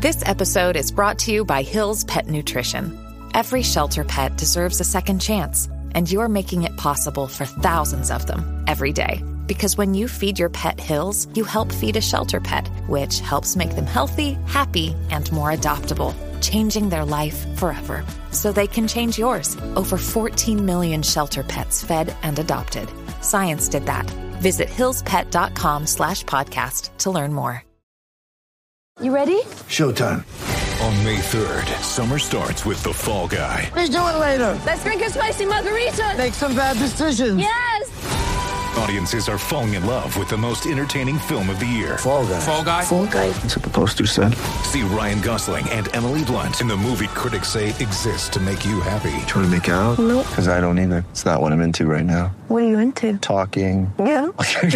This episode is brought to you by Hill's Pet Nutrition. Every shelter pet deserves a second chance, and you're making it possible for thousands of them every day. Because when you feed your pet Hill's, you help feed a shelter pet, which helps make them healthy, happy, and more adoptable, changing their life forever. So they can change yours. Over 14 million shelter pets fed and adopted. Science did that. Visit hillspet.com/podcast to learn more. You ready? Showtime. On May 3rd, summer starts with The Fall Guy. Let's do it later. Let's drink a spicy margarita. Make some bad decisions. Yes! Audiences are falling in love with the most entertaining film of the year. Fall Guy. Fall Guy? Fall guy. That's what the poster said. See Ryan Gosling and Emily Blunt in the movie critics say exists to make you happy. Trying to make it out? Nope. Because I don't either. It's not what I'm into right now. What are you into? Talking. Yeah.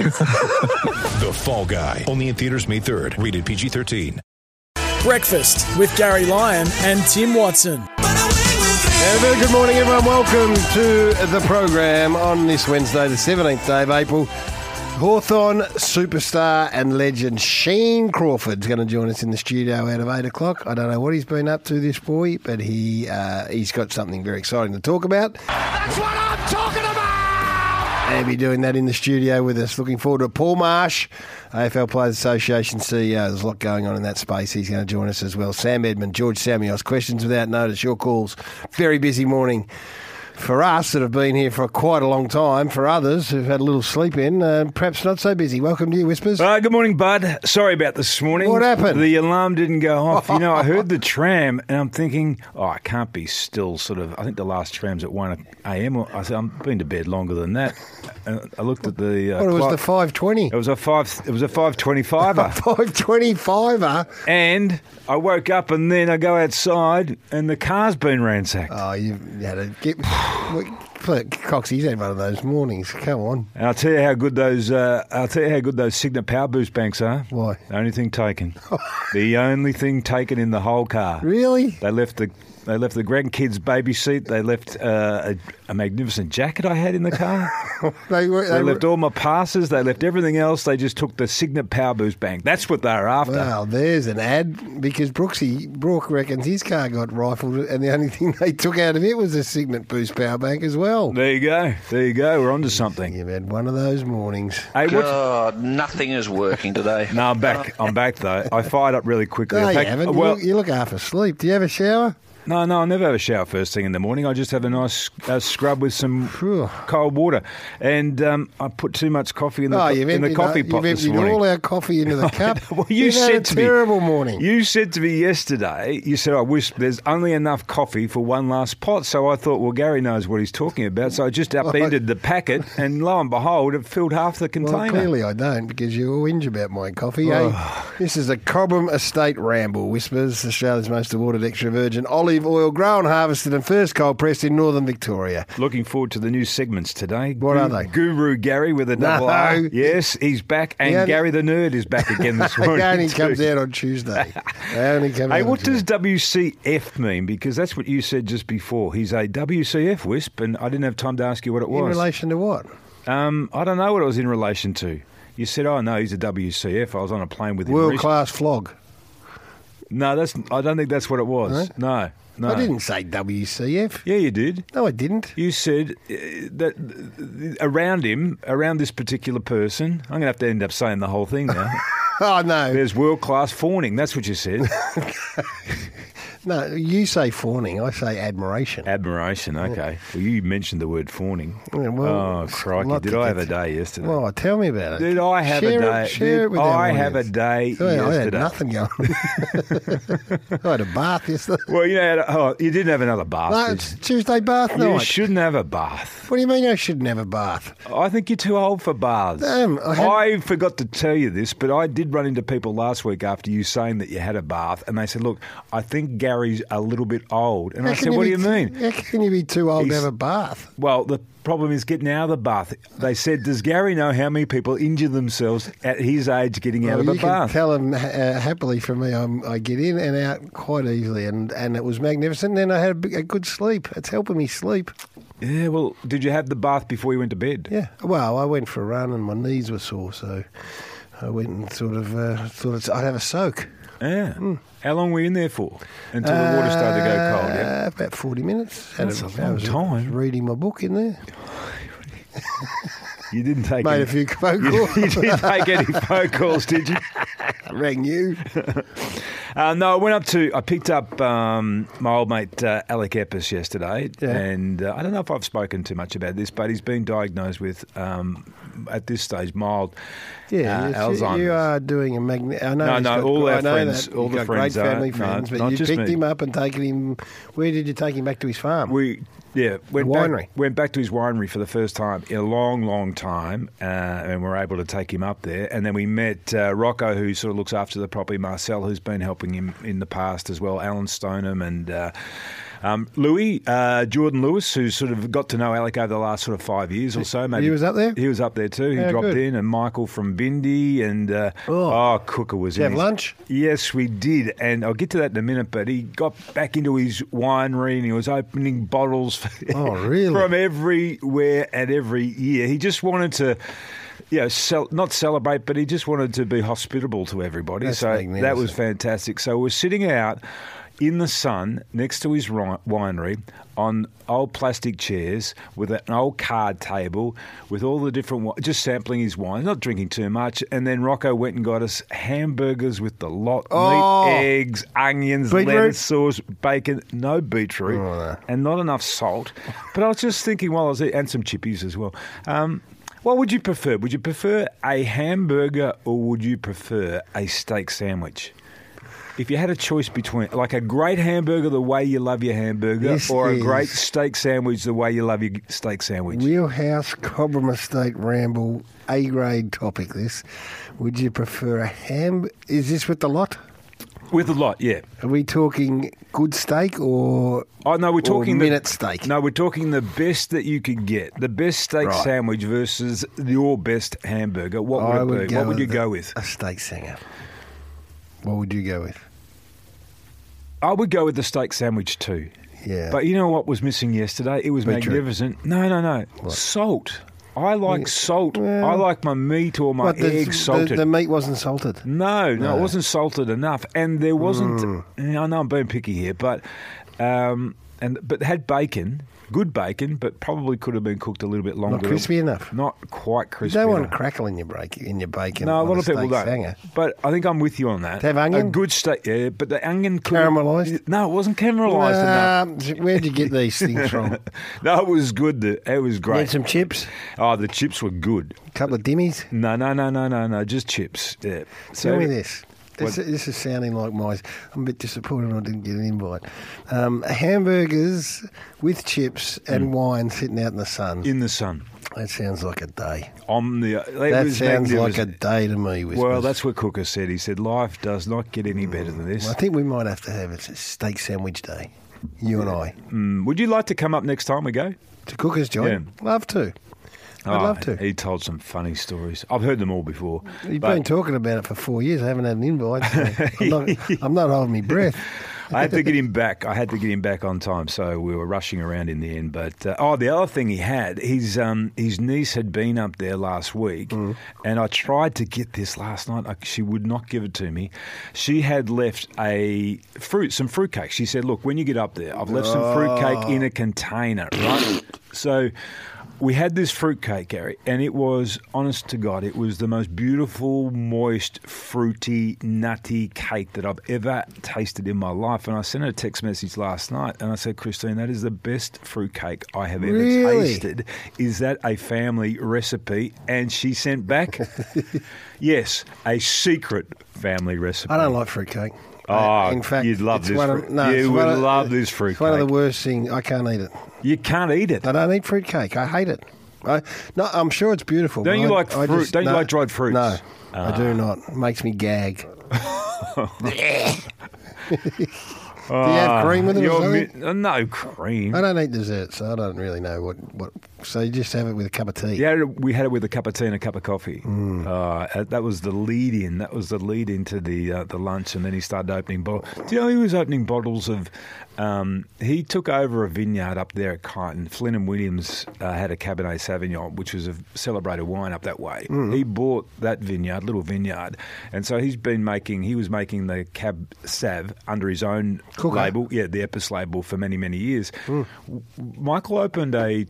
The Fall Guy. Only in theaters May 3rd. Rated PG-13. Breakfast with Gary Lyon and Tim Watson. Very good morning, everyone. Welcome to the program on this Wednesday, the 17th day of April. Hawthorn superstar and legend Shane Crawford's going to join us in the studio out of 8 o'clock. I don't know what he's been up to, this boy, but he's got something very exciting to talk about. That's what I'm talking about! And he'll be doing that in the studio with us. Looking forward to it. Paul Marsh, AFL Players Association CEO. There's a lot going on in that space. He's going to join us as well. Sam Edmund, George Samios. Questions without notice. Your calls. Very busy morning for us that have been here for quite a long time. For others who've had a little sleep in, perhaps not so busy. Welcome to you, Whispers. Good morning, Bud. Sorry about this morning. What happened? The alarm didn't go off. I heard the tram and I'm thinking, I can't be still I think the last tram's at 1 a.m. I said, I've been to bed longer than that. And I looked at the it was the 5:20. It was a 5:25. 5:25. And I woke up and then I go outside and the car's been ransacked. Oh, you had to get... Coxie's had one of those mornings. Come on. And I'll tell you how good those Signet Power Boost banks are. Why? The only thing taken. The only thing taken in the whole car. Really? They left the grandkids' baby seat. They left a magnificent jacket I had in the car. They left all my passes. They left everything else. They just took the Signet Power Boost bank. That's what they were after. Well, there's an ad because Brooke reckons his car got rifled and the only thing they took out of it was a Signet Boost power bank as well. There you go. We're onto something. You've had one of those mornings. Hey, God, nothing is working today. No, I'm back. I'm back though. I fired up really quickly. No, you haven't. You look half asleep. Do you have a shower? No, I never have a shower first thing in the morning. I just have a nice scrub with some cold water. And I put too much coffee in the coffee pot this morning. You've emptied all our coffee into the cup. Well, You've had a terrible morning. You said to me yesterday, you said, I wish there's only enough coffee for one last pot. So I thought, well, Gary knows what he's talking about. So I just upended the packet and lo and behold, it filled half the container. Well, clearly I don't because you all whinge about my coffee. Hey, this is a Cobram Estate Ramble. Whispers, Australia's most awarded extra virgin olive oil grown, harvested and first cold pressed in northern Victoria. Looking forward to the new segments today. What are they? Guru Gary with a double R. Yes, he's back. And Gary the Nerd is back again this morning. He only comes out on Tuesday. Hey, what does WCF mean? Because that's what you said just before. He's a WCF Wisp, and I didn't have time to ask you what it was. In relation to what? I don't know what it was in relation to. You said, oh, no, he's a WCF. I was on a plane with him. World-class flog. No, I don't think that's what it was. No. I didn't say WCF. Yeah, you did. No, I didn't. You said that around this particular person, I'm going to have to end up saying the whole thing now. Oh, no. There's world-class fawning. That's what you said. No, you say fawning. I say admiration. Admiration, okay. Well, you mentioned the word fawning. Yeah, well, crikey. Did I have a day yesterday? Well, tell me about it. Did I have a day? Share it with I have a day yesterday? I had nothing going on. I had a bath yesterday. Well, you didn't have another bath. No, it's Tuesday bath night. You shouldn't have a bath. What do you mean I shouldn't have a bath? I think you're too old for baths. Damn, I forgot to tell you this, but I did run into people last week after you saying that you had a bath, and they said, look, I think Gary's a little bit old. And I said, what do you mean? How can you be too old to have a bath? Well, the problem is getting out of the bath. They said, does Gary know how many people injure themselves at his age getting out of a bath? You can tell him happily for me, I get in and out quite easily, and it was magnificent. And then I had a good sleep. It's helping me sleep. Yeah, well, did you have the bath before you went to bed? Yeah, well, I went for a run and my knees were sore, so I went and sort of thought I'd have a soak. Yeah. How long were you in there for? Until the water started to go cold, yeah? About 40 minutes. That's a long time. I was reading my book in there. You didn't take Made any, a few phone calls. You didn't take any phone calls, did you? I rang you. No, I picked up my old mate Alec Eppes yesterday, and I don't know if I've spoken too much about this, but he's been diagnosed with, at this stage, mild Alzheimer's. You are doing a magnificent... No, all our friends, all the friends great family are. friends, no, but you just picked me. him up and taken him... Where did you take him back to his farm? Went back to his winery for the first time in a long, long time, and we were able to take him up there. And then we met Rocco, who sort of looks after the property, Marcel, who's been helping him in the past as well, Alan Stoneham, and Louis, Jordan Lewis, who sort of got to know Alec over the last sort of 5 years or so. Maybe he was up there? He was up there too. He dropped in, and Michael from Bindi, and Cooker was in. Did you have lunch? Yes, we did, and I'll get to that in a minute, but he got back into his winery and he was opening bottles from everywhere and every year. He just wanted to... not celebrate, but he just wanted to be hospitable to everybody. That's so magnificent. that was fantastic. So we're sitting out in the sun next to his winery on old plastic chairs with an old card table with all the different just sampling his wine, not drinking too much. And then Rocco went and got us hamburgers with the lot, meat, eggs, onions, lettuce sauce, bacon, no beetroot, and not enough salt. But I was just thinking while I was eating, and some chippies as well. What would you prefer? Would you prefer a hamburger or would you prefer a steak sandwich? If you had a choice between, like a great hamburger the way you love your hamburger, or a great steak sandwich the way you love your steak sandwich. Wheelhouse Cobram Estate Ramble, A-grade topic this. Would you prefer a is this with the lot? With the lot, yeah. Are we talking good steak or... Oh, no, we're talking minute steak. No, we're talking the best that you could get. The best steak sandwich versus your best hamburger. What would it be? What would you go with? A steak sandwich. What would you go with? I would go with the steak sandwich too. Yeah. But you know what was missing yesterday? It was magnificent. No. What? Salt. I like salt. Well, I like my meat or my eggs salted. The meat wasn't salted? No, it wasn't salted enough. And there wasn't... I know I'm being picky here, but but had bacon... Good bacon, but probably could have been cooked a little bit longer. Not crispy enough? Not quite crispy You don't enough. want crackle in your bacon. No, a lot of people don't. don't. But I think I'm with you on that. Have onion? A good steak, yeah, but the onion... Caramelised? No, it wasn't caramelised enough. Where'd you get these things from? No, it was good. It was great. You had some chips? Oh, the chips were good. A couple of dimmies? No, just chips. Yeah. Tell me this. This is sounding like I'm a bit disappointed I didn't get an invite. Hamburgers with chips and wine sitting out in the sun. In the sun. That sounds like a day. That sounds like a day to me. Well, that's what Cooker said. He said, life does not get any better than this. I think we might have to have a steak sandwich day, you and I. Would you like to come up next time we go? To Cooker's joint? Yeah. Love to. I'd love to. He told some funny stories. I've heard them all before. You've been talking about it for 4 years. I haven't had an invite. So I'm not holding my breath. I had to get him back. On time, so we were rushing around in the end. But the other thing he had, his niece had been up there last week, and I tried to get this last night. She would not give it to me. She had left some fruitcake. She said, "Look, when you get up there, I've left some fruitcake in a container, right?" So we had this fruitcake, Gary, and it was, honest to God, it was the most beautiful, moist, fruity, nutty cake that I've ever tasted in my life. And I sent her a text message last night, and I said, Christine, that is the best fruitcake I have ever tasted. Is that a family recipe? And she sent back, yes, a secret family recipe. I don't like fruitcake. Oh, in fact, you'd love this. You would love this fruitcake. It's one of the worst things. I can't eat it. You can't eat it? I don't eat fruitcake. I hate it. I'm sure it's beautiful. Don't you like fruit? Don't you like dried fruits? No, I do not. It makes me gag. Do you have cream with it or something? No cream. I don't eat dessert, so I don't really know what. So you just have it with a cup of tea? Yeah, we had it with a cup of tea and a cup of coffee. That was the lead-in. That was the lead-in to the lunch, and then he started opening bottles. Do you know he was opening bottles of... he took over a vineyard up there at Kyneton. Flynn and Williams had a Cabernet Sauvignon, which was a celebrated wine up that way. He bought that vineyard, little vineyard, and so he was making the Cab Sav under his own label, the Epis label, for many, many years. Michael opened a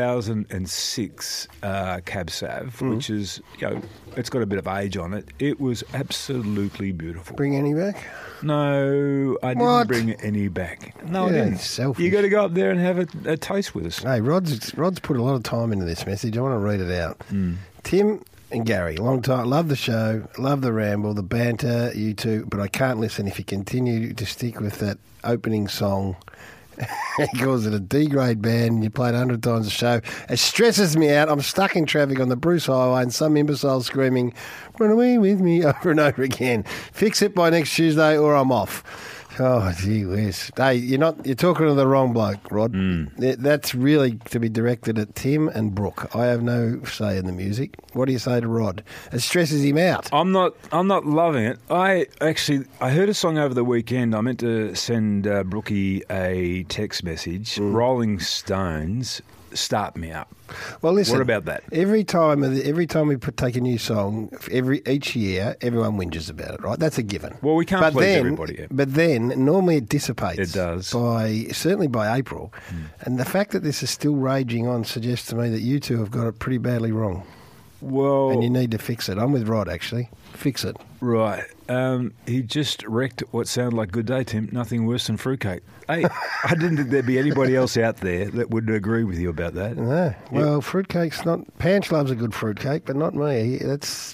2006 Cab Sav, which is, it's got a bit of age on it. It was absolutely beautiful. Bring any back? No, I didn't bring any back. No, I didn't. Selfish. You got to go up there and have a taste with us. Hey, Rod's put a lot of time into this message. I want to read it out. Tim and Gary, long time. Love the show, love the ramble, the banter, you two, but I can't listen if you continue to stick with that opening song. He calls it a D-grade band, and you play it 100 times a show. It stresses me out. I'm stuck in traffic on the Bruce Highway and some imbecile screaming, "Run away with me," over and over again. Fix it by next Tuesday or I'm off. Oh, gee whiz. Hey, you're talking to the wrong bloke, Rod. That's really to be directed at Tim and Brooke. I have no say in the music. What do you say to Rod? It stresses him out. I'm not loving it. I heard a song over the weekend. I meant to send Brookie a text message. Rolling Stones, Start Me Up. Well, listen. What about that? Every time we take a new song, each year, everyone whinges about it, right? That's a given. Well, we can't please everybody yet. But then normally it dissipates. It does. Certainly by April. And the fact that this is still raging on suggests to me that you two have got it pretty badly wrong. Well, and you need to fix it. I'm with Rod, actually. Fix it. Right. He just wrecked what sounded like Good Day, Tim. Nothing worse than fruitcake. Hey, I didn't think there'd be anybody else out there that would agree with you about that. No. Well, fruitcake's not... Panch loves a good fruitcake, but not me. That's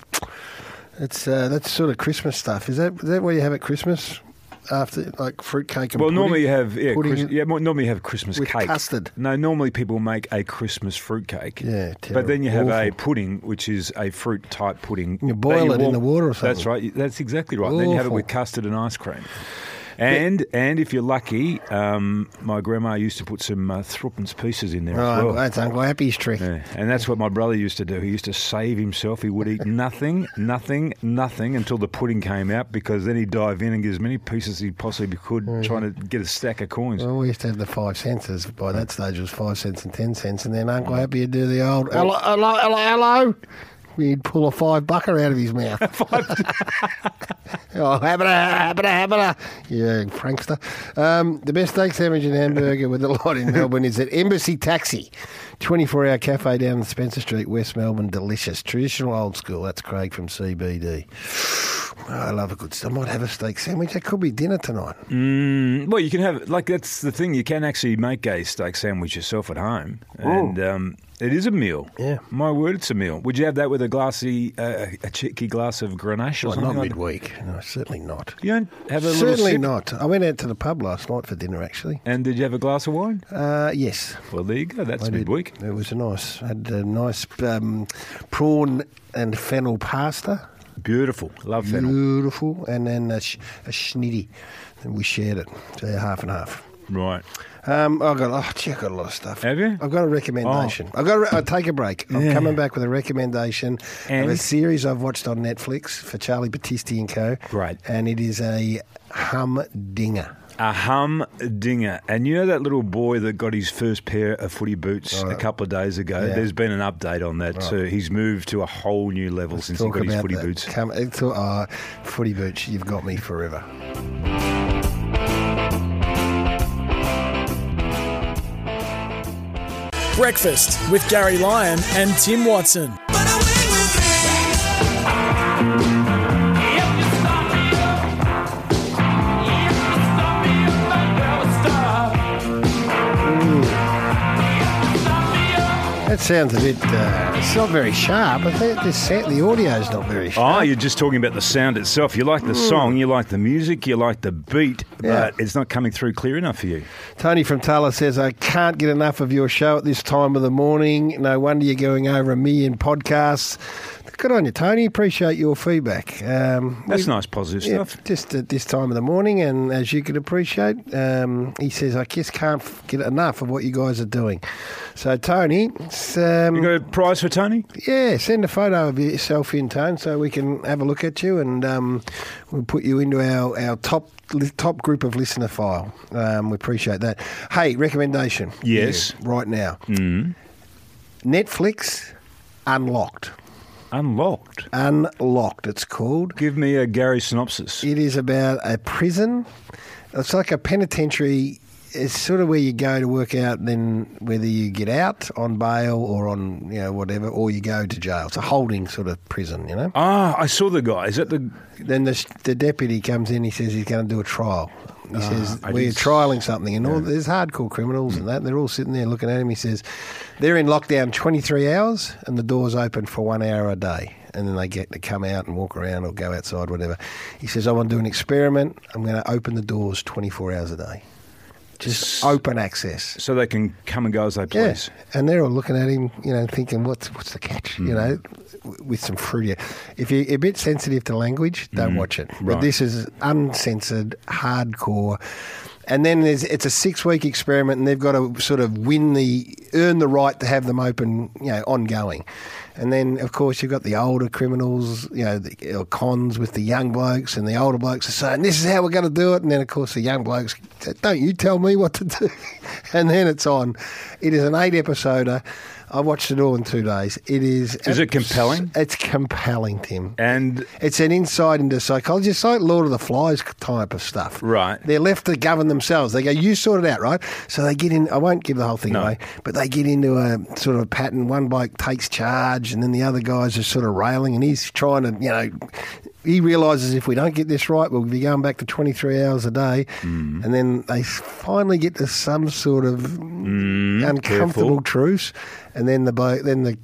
sort of Christmas stuff. Is that what you have at Christmas? After, like, fruitcake and pudding? Normally you have normally you have Christmas with cake. Custard. No, normally people make a Christmas fruitcake. Yeah, terrible. But then you have a pudding, which is a fruit-type pudding. You boil it in the water or something. That's right. That's exactly right. Then you have it with custard and ice cream. And if you're lucky, my grandma used to put some threepence pieces in there as well. That's Uncle Happy's trick. Yeah. And that's what my brother used to do. He used to save himself. He would eat nothing until the pudding came out, because then he'd dive in and get as many pieces as he possibly could, trying to get a stack of coins. Well, we used to have the 5 cents. By that stage, it was 5 cents and 10 cents. And then Uncle Happy would do the old, hello. He'd pull a $5 out of his mouth. Habita. Yeah, prankster. The best steak sandwich and hamburger with a lot in Melbourne is at Embassy Taxi. 24-hour cafe down on Spencer Street, West Melbourne. Delicious. Traditional old school. That's Craig from CBD. I love a good... I might have a steak sandwich. That could be dinner tonight. Well, you can have... that's the thing. You can actually make a steak sandwich yourself at home. And... it is a meal. Yeah. My word, it's a meal. Would you have that with a cheeky glass of Grenache or something? Not midweek. No, certainly not. You don't have a little Certainly sip? not. I went out to the pub last night for dinner, actually. And did you have a glass of wine? Yes. Well, there you go. That's midweek. It was nice. I had a nice prawn and fennel pasta. Beautiful. Love fennel. Beautiful. And then a schnitty. And we shared it. So half and half. Right. I've got a lot of stuff. Have you? I've got a recommendation. I'll take a break. I'm coming back with a recommendation of a series I've watched on Netflix for Charlie Battisti and Co. Right. And it is a humdinger. A humdinger. And you know that little boy that got his first pair of footy boots a couple of days ago? Yeah. There's been an update on that too. He's moved to a whole new level since he got his footy boots. Footy boots, you've got me forever. Breakfast with Gary Lyon and Tim Watson. That sounds a bit... it's not very sharp. I think the audio's not very sharp. Oh, you're just talking about the sound itself. You like the song, you like the music, you like the beat, but it's not coming through clear enough for you. Tony from Tulla says, I can't get enough of your show at this time of the morning. No wonder you're going over 1 million podcasts. Good on you, Tony. Appreciate your feedback. That's nice, positive stuff. Just at this time of the morning, and as you can appreciate, he says, I just can't get enough of what you guys are doing. So, Tony... you got a prize for Tony? Yeah, send a photo of yourself in, Tone, so we can have a look at you, and we'll put you into our top group of listener file. We appreciate that. Hey, recommendation. Yes. Right now. Mm. Netflix Unlocked. Unlocked, it's called. Give me a Gary synopsis. It is about a prison. It's like a penitentiary. It's sort of where you go to work out then whether you get out on bail or on, whatever, or you go to jail. It's a holding sort of prison, Ah, I saw the guy. Is that the... Then the deputy comes in, he says he's going to do a trial. He says, we're trialling something, and there's hardcore criminals and that. They're all sitting there looking at him. He says, they're in lockdown 23 hours and the door's open for 1 hour a day. And then they get to come out and walk around or go outside, whatever. He says, I want to do an experiment. I'm going to open the doors 24 hours a day. Just open access. So they can come and go as they please. Yeah. And they're all looking at him, thinking, what's the catch, with some fruity. If you're a bit sensitive to language, don't watch it. Right. But this is uncensored, hardcore. And then it's a 6-week experiment, and they've got to sort of earn the right to have them open, ongoing. And then, of course, you've got the older criminals, the cons with the young blokes, and the older blokes are saying, this is how we're going to do it. And then, of course, the young blokes, don't you tell me what to do. And then it's on. It is an 8-episoder. I watched it all in 2 days. It is... Is it compelling? It's compelling, Tim. And... It's an insight into psychology. It's like Lord of the Flies type of stuff. Right. They're left to govern themselves. They go, you sort it out, right? So they get in... I won't give the whole thing away, but they get into a sort of a pattern. One bloke takes charge, and then the other guys are sort of railing, and he's trying to, he realises if we don't get this right, we'll be going back to 23 hours a day. And then they finally get to some sort of uncomfortable truce. And then the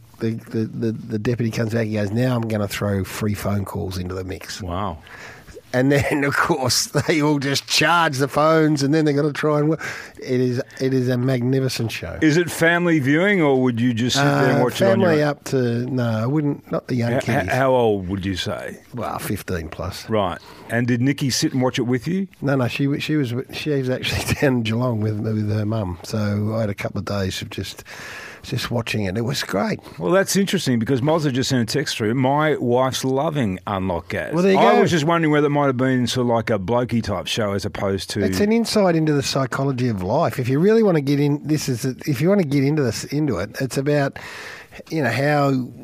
deputy comes back and goes, now I'm going to throw free phone calls into the mix. Wow. And then, of course, they all just charge the phones, and then they've got to try and work. It is a magnificent show. Is it family viewing, or would you just sit there and watch it on your own? Family up to... No, I wouldn't. Not the young kids. How old would you say? Well, 15 plus. Right. And did Nikki sit and watch it with you? No, she was actually down in Geelong with her mum. So I had a couple of days of just watching it. It was great. Well, that's interesting because Mozza just sent a text through. My wife's loving Unlocked, Gaz. Well, there you go. I was just wondering whether it might have been sort of like a blokey type show as opposed to... It's an insight into the psychology of life. If you really want to get in, if you want to get into it, it's about, how...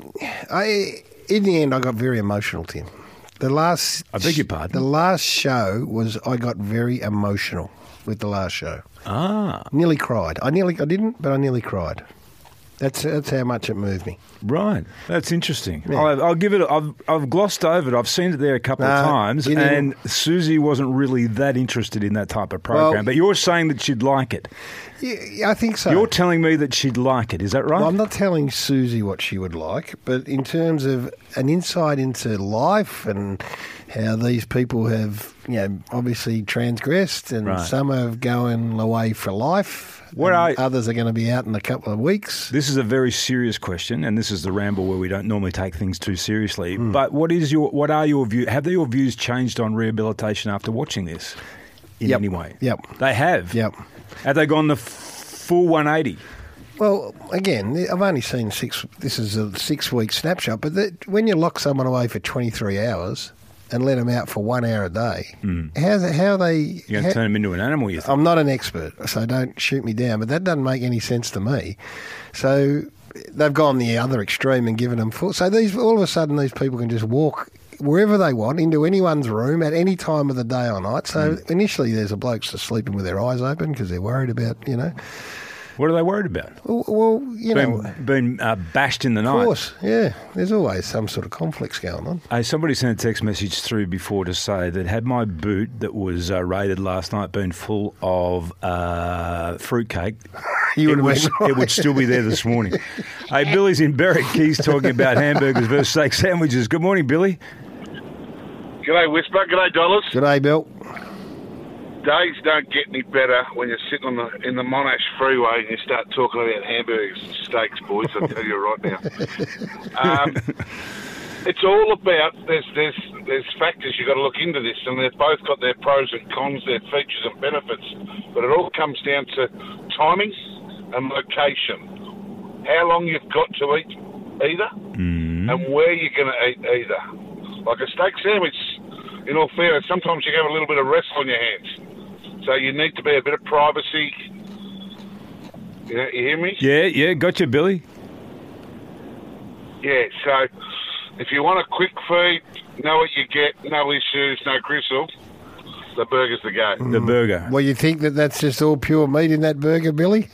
in the end, I got very emotional, Tim. I beg your pardon? The last show was, I got very emotional with the last show. Nearly cried. I didn't, but I nearly cried. That's how much it moved me. Right. That's interesting. Yeah. I'll give it... I've glossed over it. I've seen it there a couple of times, and Susie wasn't really that interested in that type of program. But you're saying that she'd like it. Yeah, I think so. You're telling me that she'd like it. Is that right? Well, I'm not telling Susie what she would like, but in terms of an insight into life and how these people have, obviously transgressed, and some are going away for life. Others are going to be out in a couple of weeks. This is a very serious question, and this is the ramble where we don't normally take things too seriously. But what are your views? Have your views changed on rehabilitation after watching this in any way? Yep. They have? Yep. Have they gone the full 180? Well, again, I've only seen this is a 6-week snapshot, but when you lock someone away for 23 hours... and let them out for 1 hour a day. How are they... You're going to turn them into an animal, you think? I'm not an expert, so don't shoot me down, but that doesn't make any sense to me. So they've gone the other extreme and given them full... So all of a sudden these people can just walk wherever they want, into anyone's room at any time of the day or night. So initially there's a bloke just sleeping with their eyes open because they're worried about, What are they worried about? Well, being bashed in the night. Of course, yeah. There's always some sort of conflicts going on. Hey, somebody sent a text message through before to say that had my boot that was raided last night been full of fruitcake, it would still be there this morning. Hey, Billy's in Berwick. He's talking about hamburgers versus steak sandwiches. Good morning, Billy. G'day, Whisper. G'day, Dollars. G'day, Bill. Days don't get any better when you're sitting in the Monash freeway and you start talking about hamburgers and steaks, boys. I'll tell you right now. It's all about there's factors you've got to look into this, and they've both got their pros and cons, their features and benefits. But it all comes down to timing and location. How long you've got to eat either, and where you're going to eat either. Like a steak sandwich, in all fairness, sometimes you have a little bit of rest on your hands, so you need to be a bit of privacy. You hear me? Yeah, gotcha, Billy. Yeah, so if you want a quick feed, know what you get, no issues, no gristle, the burger's the go. The burger. Well, you think that's just all pure meat in that burger, Billy?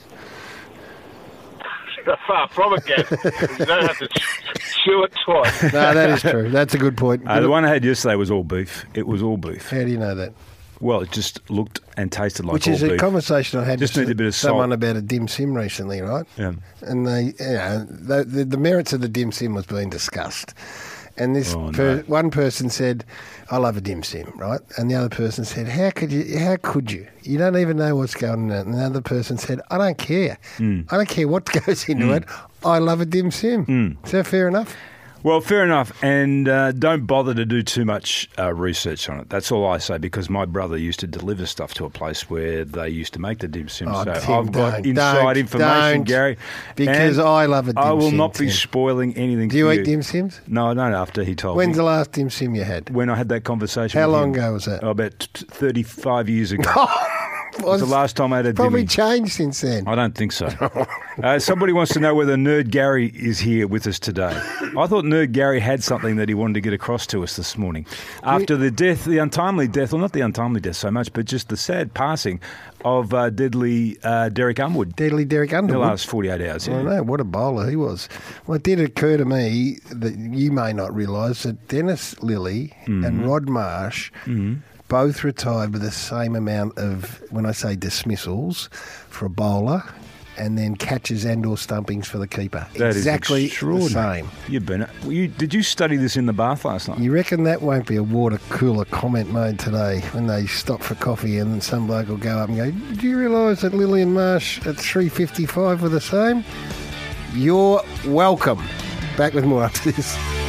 Far from it, Gav. You don't have to chew it twice. No, that is true. That's a good point. The one I had yesterday was all beef. It was all beef. How do you know that? Well, it just looked and tasted like all beef. Which is a conversation I had just with a bit of someone salt. about a dim sim recently, right? Yeah. And the merits of the dim sim was being discussed. And this one person said, I love a dim sim, right? And the other person said, how could you? You don't even know what's going on. And the other person said, I don't care. I don't care what goes into it. I love a dim sim. Is that fair enough? Well, fair enough, and don't bother to do too much research on it. That's all I say, because my brother used to deliver stuff to a place where they used to make the dim sim. Oh, so Tim, I've got inside information, don't, Gary. Because I love a dim sim. I will not be Tim. spoiling anything Do you for eat dim sims? No, I don't, after he told me. When's the last dim sim you had? When I had that conversation How with long him. ago was that? About 35 years ago. It was the last time I had a probably dimmy. changed since then. I don't think so. Somebody wants to know whether Nerd Gary is here with us today. I thought Nerd Gary had something that he wanted to get across to us this morning. After the untimely death, well, not the untimely death so much, but just the sad passing of deadly Derek Underwood. Deadly Derek Underwood? In the last 48 hours, yeah. I know, what a bowler he was. Well, it did occur to me that you may not realise that Dennis Lilly and Rod Marsh both retired with the same amount of, when I say dismissals, for a bowler, and then catches and/or stumpings for the keeper. That exactly is extraordinary. the same. Did you study this in the bath last night? You reckon that won't be a water cooler comment made today when they stop for coffee and then some bloke will go up and go, do you realise that Lilly and Marsh at 3:55 were the same? You're welcome. Back with more after this.